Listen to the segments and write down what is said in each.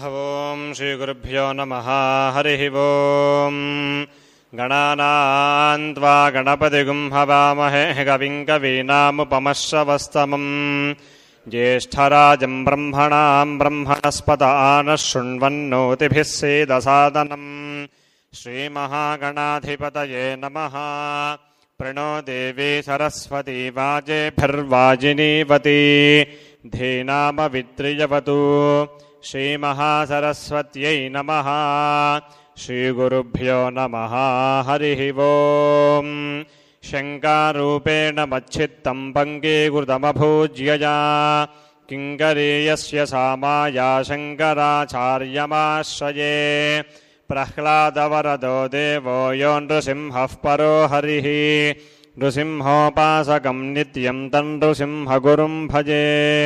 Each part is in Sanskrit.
ओं श्रीगुरुभ्यो नमः। हरिः ओं। गणानां त्वा गणपतिगुं हवामहे कविं कवीनामुपमश्रवस्तमम् ज्येष्ठराजं ब्रह्मणां ब्रह्मणस्पत आनः शृण्वन्नोतिभिः सीदसादनम्। श्रीमहागणाधिपतये नमः। प्रणो देवी सरस्वती वाजेभिर्वाजिनीवती धीनामवित्रियवतु। श्रीमहासरस्वत्यै नमः। श्रीगुरुभ्यो नमः। हरिः ओं। शङ्कारूपेण मच्छित्तं पङ्गीकृतमभूज्यया किङ्करीयस्य सामाया शङ्कराचार्यमाश्रये। प्रह्लादवरदो देवो यो नृसिंहः परो हरिः। नृसिंहोपासकं नित्यं तन्नृसिंहगुरुं भजे।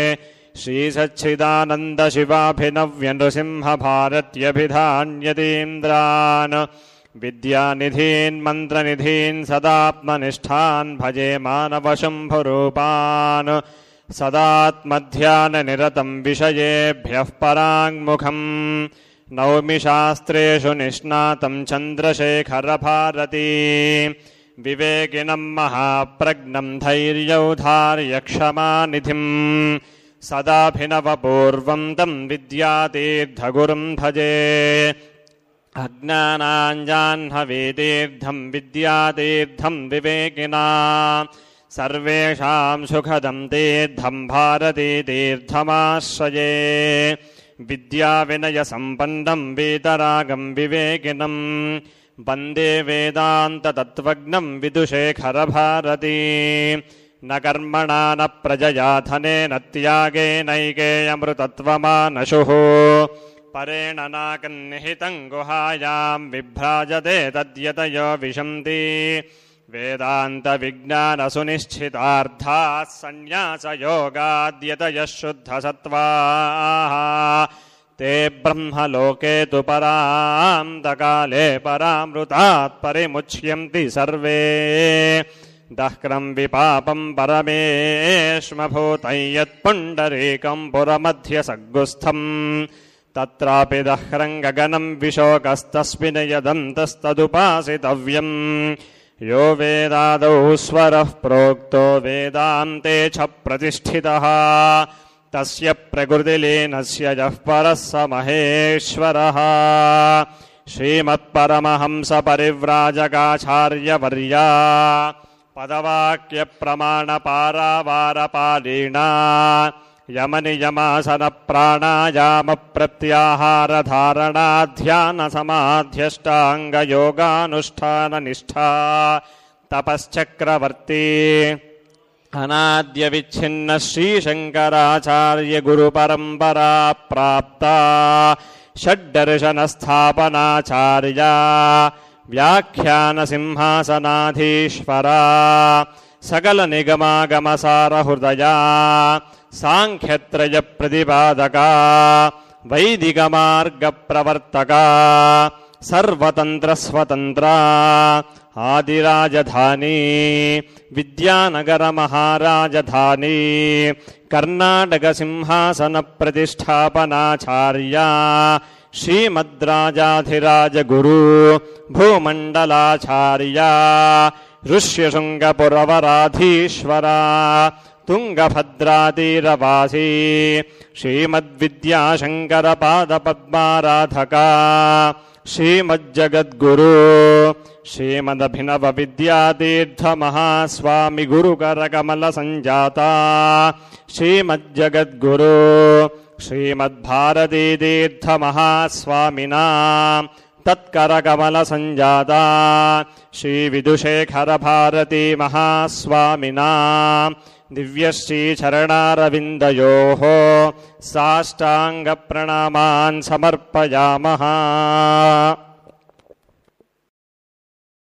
श्रीसच्चिदानन्दशिवाभिनव्यनृसिंहभारत्यभिधान्यतीन्द्रान् विद्यानिधीन् मन्त्रनिधीन् सदात्मनिष्ठान् भजे मानवशम्भुरूपान्। सदात्मध्याननिरतं विषयेभ्यः पराङ्मुखम् नौमि शास्त्रेषु निष्णातं चन्द्रशेखरभारती। विवेकिनं महाप्रज्ञं धैर्यौधार्यक्षमानिधिम् सदाभिनवपूर्वं तं विद्यातीर्थगुरुं भजे। अज्ञानाञ्जाह्नवीतीर्थं विद्यातीर्थं विवेकिना सर्वेषां सुखदं तीर्थं भारतीतीर्थमाश्रये। विद्याविनयसम्पन्नं वीतरागं विवेकिनं वन्दे वेदान्ततत्त्वज्ञं विदुशेखरभारती। न कर्मणा न प्रजया धनेन त्यागेनैकेयमृतत्वमानशुः परेण नाकन्निहितं गुहायां विभ्राजते तद्यतयो विशन्ति। वेदान्तविज्ञानसुनिश्चितार्थाः सन्न्यासयोगाद्यतयः शुद्धसत्त्वाः ते ब्रह्मलोके तु परान्तकाले परामृतात् परिमुच्यन्ति सर्वे। दह्क्रं विपापं परमेष्मभूतं यत्पुण्डरीकं पुरमध्यसग्गुस्थं तत्रापि दह्रं गगनं विशोकस्तस्मिन् यदन्तस्तदुपासितव्यम्। यो वेदादौ स्वरः प्रोक्तो वेदान्ते च प्रतिष्ठितः तस्य प्रकृतिलीनस्य यः परः स महेश्वरः। श्रीमत्परमहंसपरिव्राजकाचार्यवर्या पदवाक्यप्रमाणपारावारपालीना यमनियमासनप्राणायामप्रत्याहारधारणाध्यानसमाध्यष्टाङ्गयोगानुष्ठाननिष्ठा तपश्चक्रवर्ती अनाद्यविच्छिन्न श्रीशङ्कराचार्यगुरुपरम्परा प्राप्ता षड्दर्शनस्थापनाचार्या व्याख्यानसिंहासनाधीश्वरा सकलनिगमागमसारहृदया सांख्यत्रयप्रतिपादका वैदिकमार्गप्रवर्तका सर्वतन्त्रस्वतन्त्रा आदिराजधानी विद्यानगरमहाराजधानी कर्नाटकसिंहासनप्रतिष्ठापनाचार्या श्रीमद्राजाधिराजगुरु भूमण्डलाचार्या ऋष्यशृङ्गपुरवराधीश्वरा तुङ्गभद्रातीरवासी श्रीमद्विद्याशङ्करपादपद्माराधका श्रीमज्जगद्गुरु श्रीमदभिनवविद्यातीर्थमहास्वामि गुरुकरकमलसञ्जाता श्रीमज्जगद्गुरु श्रीमद्भारतीतीर्थमहास्वामिना तत्करकमलसञ्जाता श्रीविदुशेखरभारती महास्वामिना दिव्यश्रीचरणारविन्दयोः साष्टाङ्गप्रणामान् समर्पयामः।